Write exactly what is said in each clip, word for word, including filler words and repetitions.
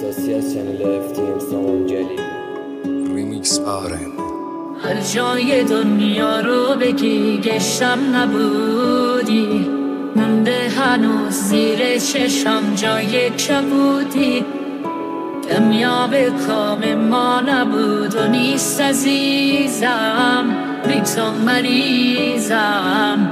احساسی از چنل اف تی ام سامان جلیل ریمیکس آرم. هر جای دنیا رو بگی گشتم نبودی، مونده هنوز زیر چشم جای کبودی. دنیا به کام ما نبود و نیست عزیزم، بی تو مریضم.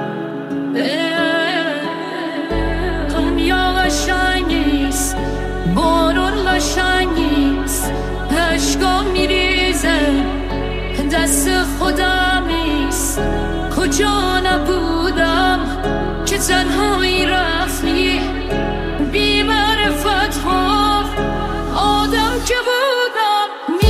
دنیا قشنگ نیست، بارون قشنگ نیست، عشقا میریزه دست خودم نیست. کجا نبودم که تنهایی رفتی، بی معرفت ها آدم که بودم.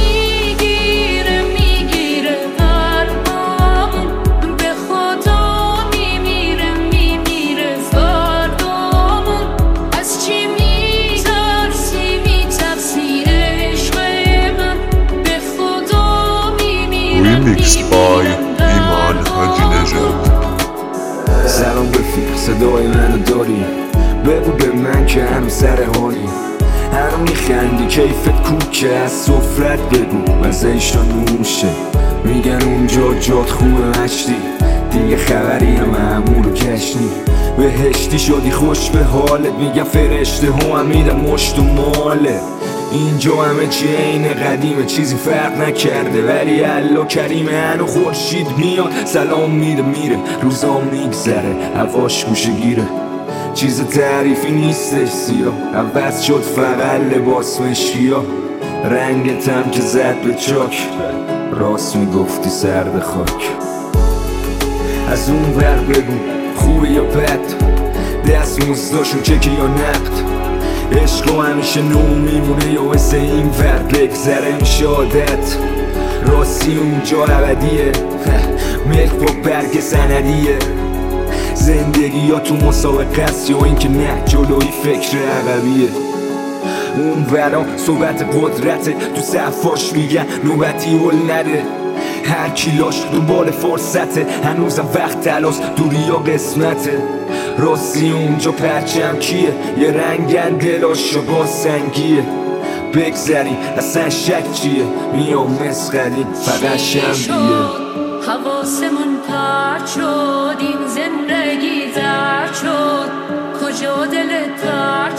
میگیره میگیره قلبم، به خدا میمیره میمیره فردامون. از چی میترسی میترسی عشق من، به خدا میمیره ریمیکس بای ایمان حاجی نژاد. سلام رفیق، صدای منو داری؟ بگو به من که هنو سر حالی، هنو میخندی کیفت کوکه، از سفرت بگو مزهش تا نوشه. میگن اونجا جات خوبه مشتی، دیگه خبری هم معمول و کشنی. بهشتی شدی خوش به حالت، میگن فرشته ها هم میدن مشت و ماله. اینجا همه چی عین قدیمه، چیزی فرق نکرده ولی الله کریمه. هنو خورشید میاد سلام میده میره، روزا میگذره هواش گوشه گیره. چیز تعریفی نیستش سیاه، عوض شد فقط لباس مشکیا. رنگتم که زد به چاک، راست میگفتی سرد خاک. از اون ور بگو خوبه یا بد، دست مزداشون چکی یا نقد. عشق همیشه نو میمونه یا مثل این ور بگذره میشه عادت. راستی اونجا ابدیه، ملک با برگ سندیه. زندگی یا تو مسابقه است یا این که نه جلوی فکر عقبیه. اون ورا صحبت قدرته، تو صفاش میگن نوبتی هل نده. هر کیلاش دنبال فرصته، هنوزم وقت تلاس دوری یا قسمته. راستی اونجا پرچم کیه، یه رنگن دلاشو با سنگیه. بگذری اصلا شک چیه، میام مسخری فقط شنبیه. حواسمون پرد شد، این زندگی درد شد. کجا دلت درد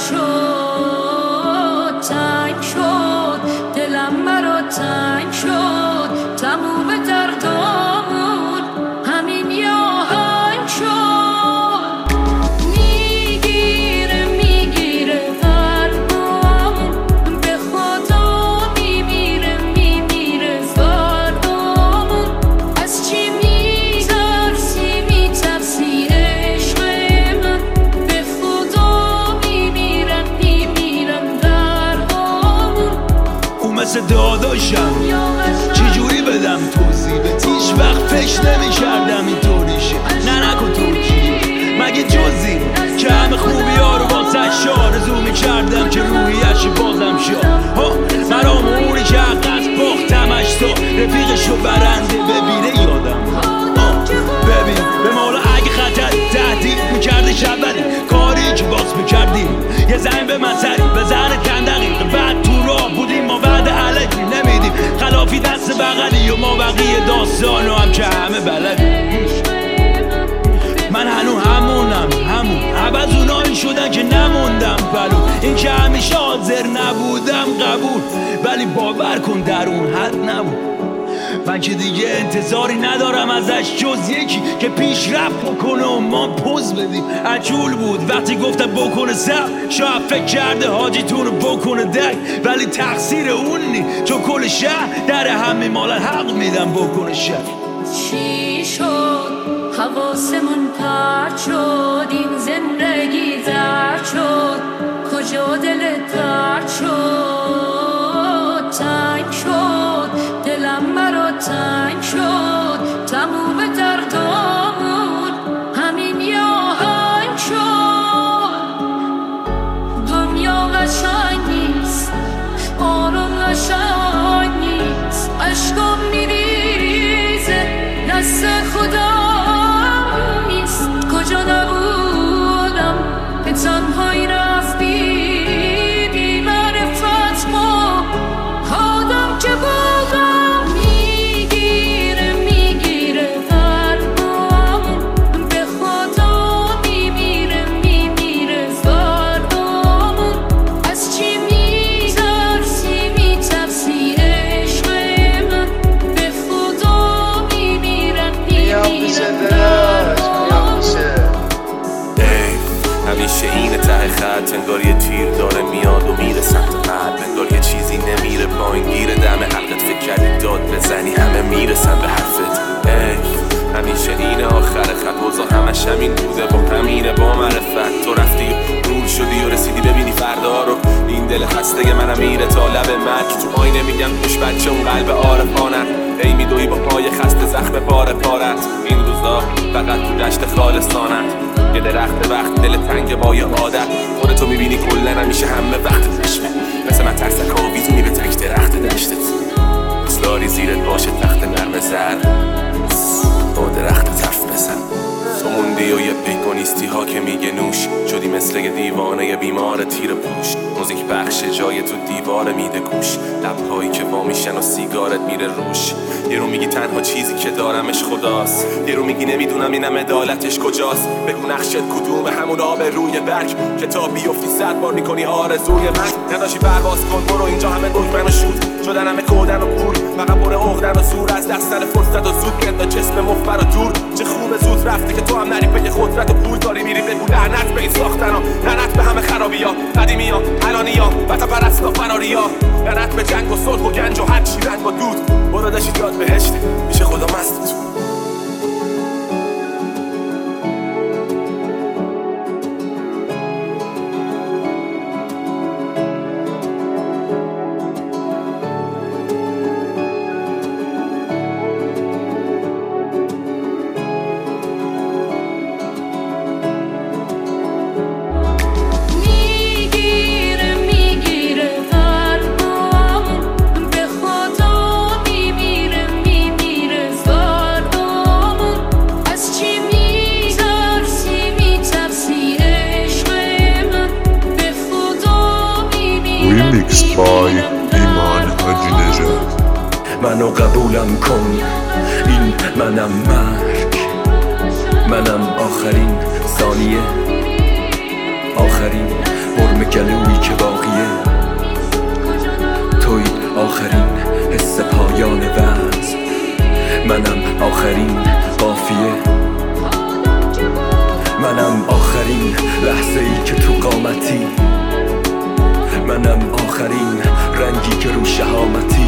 شد، تنگ شد دلم برا تنگ شد. تموم دردامون همین یه آهنگ شد. میگیره میگیره قلبم، به خدا میمیره میمیره فردامون. از چی میترسی میترسی عشق من، به خدا میمیرن میمیرن دردامون. او مثل داداشم چجوری بدم توضیح، به هیچ وقت فکر نمی کردم اینطوریشه. نه نکن توجیه مگه جزی که همه خوبی ها رو واسه آرزو می کردم که روحیش بازم شد. ها مرا موری که عقص باختمش تا رفیقشو برنده ببینه یادم. ببین به مولا اگه خطر تهدید میکرده شبری کاری که باز میکردیم، یه زنگ به من سری بزنه چند دقیقه بعد تو راه بودیم. ما بعد علکی نمیدیم خلافی دست بغلی و ما بقیه داستانو هم که همه بلدیم. من هنو همونم همون عبز اونایی شدن که نموندم بلو. این که همیشه حاضر نبودم قبول، ولی باور کن در اون حد نبود. من که دیگه انتظاری ندارم ازش جز یکی که پیشرفت بکنه و ما پوز بدیم. عجول بود وقتی گفتم بکنه سر، شاید فکر کرده حاجیتون رو بکنه دک، ولی تقصیر اون نی چون کل شهر در همه مال حق میدم بکنه شهر. چی شد حواسمون پرد شد، این زندگی درد شد. کجا دلت درد شد، تنگ شد دلم برا تنگ شد. تموم دردامون همین یه آهنگ شد. دنیا قشنگ نیست، آروم قشنگ نیست. عشقم میریزه دست خدا نیست. کجا نبودم که تنهایی رفتی، بی معرفت همش همین بوده و همینه با معرفت. تو رفتی نور شدی و رسیدی ببینی فردا رو. این دل خسته منم میره تا لب مرگ. تو آینه میگم پیش بچه اون قلب عارفانت. ای میدوی با پای خسته زخم پاره پارت. این روزا فقط تو دشت خالصانت. یه درخت وقت دل تنگ با یه عادت. خودتو میبینی کلن همیشه همه وقت نشمه. مثل من ترسک آویزونی به تک درخت دشتت. دوست داری زیرت باشه تخت نرم زر. با درخت حرف بزن. تو موندی و یه پیکونیستی ها که میگه نوش. شدی مثل یه دیوانه یه بیمار تیر پوش. موزیک بخش جای تو دیواره میده گوش. لبهایی که وا میشن و سیگارت میره روش. یه رو میگی تنها چیزی که دارمش خداست. یه رو میگی نمیدونم اینم عدالتش کجاست. بگو نقشت کدوم همون آب روی برگ که تا بیفتی صد بار میکنی آرزوی من. نداشی پرواز کن برو اینجا همه دکمن و شود شدن همه کودن و کور. فقط بره عقدن و زور از دستن فرصت و زود گرد و جسم مفبر و دور. چه خوبه زود رفته که تو هم نری به قدرت و پول داری میری بگو لعنت به این ساختن ها. لعنت به همه خرابی ها قدیمی ها الانی ها وطن پرست ها فراری ها. لعنت به جنگ و صلح و گنج و هر چی رنگ و دود. برو داشتی یاد بهشت میشه خدا مست تو. Remixed by ایمان حاجی نژاد. منو قبولم کن این منم مرگ. منم آخرین ثانیه آخرین حرم گلویی که باقیه. توی آخرین حس پایان وزن. منم آخرین قافیه. منم آخرین لحظه ای که تو قامتی. منم آخرین رنگی که رو شهامتی.